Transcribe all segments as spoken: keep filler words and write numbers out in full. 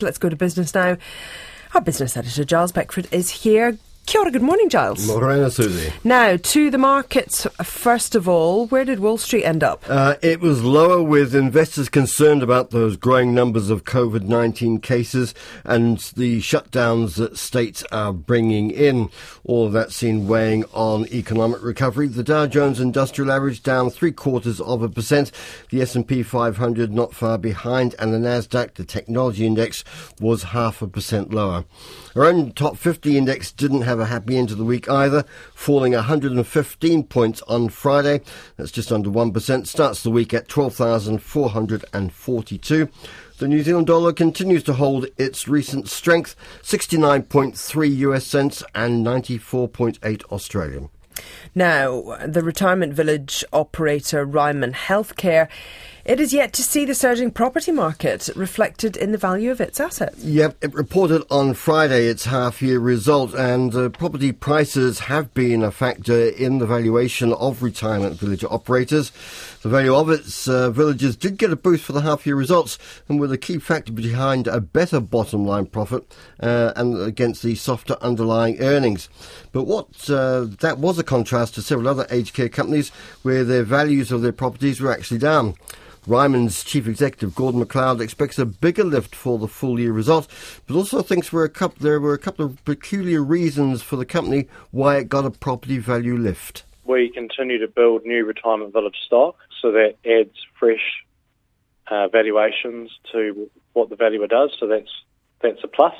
Let's go to business now. Our business editor, Giles Beckford, is here. Kia ora, good morning, Giles. Morena, Susie. Now, to the markets. First of all, where did Wall Street end up? Uh, it was lower, with investors concerned about those growing numbers of COVID nineteen cases and the shutdowns that states are bringing in. All of that seen weighing on economic recovery. The Dow Jones Industrial Average down three quarters of a percent. The S and P five hundred not far behind, and the Nasdaq, the technology index, was half a percent lower. Our own top fifty index didn't have a happy end to the week either, falling one hundred fifteen points on Friday. That's just under one percent. Starts the week at twelve thousand four hundred forty-two. The New Zealand dollar continues to hold its recent strength, sixty-nine point three U S cents and ninety-four point eight Australian. Now, the retirement village operator Ryman Healthcare, it is yet to see the surging property market reflected in the value of its assets. Yep, it reported on Friday its half-year result, and uh, property prices have been a factor in the valuation of retirement village operators. The value of its uh, villages did get a boost for the half-year results, and were the key factor behind a better bottom-line profit uh, and against the softer underlying earnings. But what uh, that was a contrast to several other aged care companies where their values of their properties were actually down. Ryman's chief executive, Gordon MacLeod, expects a bigger lift for the full-year result, but also thinks were a couple, there were a couple of peculiar reasons for the company why it got a property value lift. We continue to build new retirement village stock, so that adds fresh uh, valuations to what the valuer does, so that's that's a plus.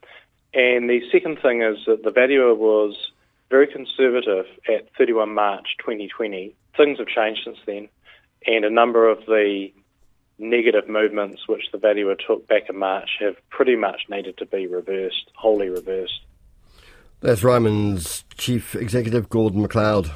And the second thing is that the valuer was very conservative at thirty-first March twenty twenty. Things have changed since then, and a number of the negative movements which the valuer took back in March have pretty much needed to be reversed, wholly reversed. That's Ryman's chief executive, Gordon MacLeod.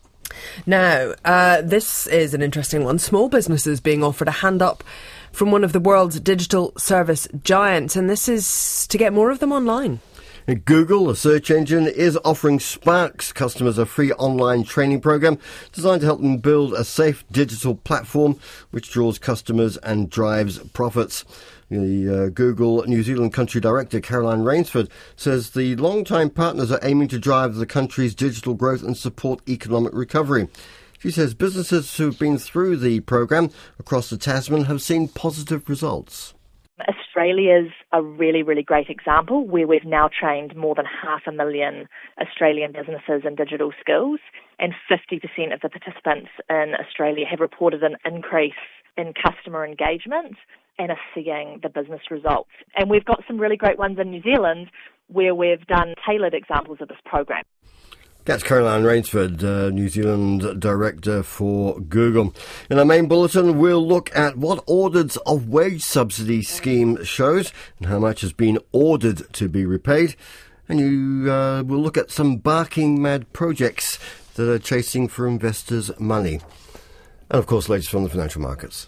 Now, uh, this is an interesting one. Small businesses being offered a hand up from one of the world's digital service giants, and this is to get more of them online. Google, a search engine, is offering Sparks customers a free online training program designed to help them build a safe digital platform which draws customers and drives profits. The uh, Google New Zealand country director, Caroline Rainsford, says the long-time partners are aiming to drive the country's digital growth and support economic recovery. She says businesses who've been through the program across the Tasman have seen positive results. Australia's a really, really great example where we've now trained more than half a million Australian businesses in digital skills, and fifty percent of the participants in Australia have reported an increase in customer engagement and are seeing the business results. And we've got some really great ones in New Zealand where we've done tailored examples of this program. That's Caroline Rainsford, uh, New Zealand Director for Google. In our main bulletin, we'll look at what audits of wage subsidy scheme shows and how much has been ordered to be repaid. And you uh, will look at some barking mad projects that are chasing for investors' money. And of course, latest from the financial markets.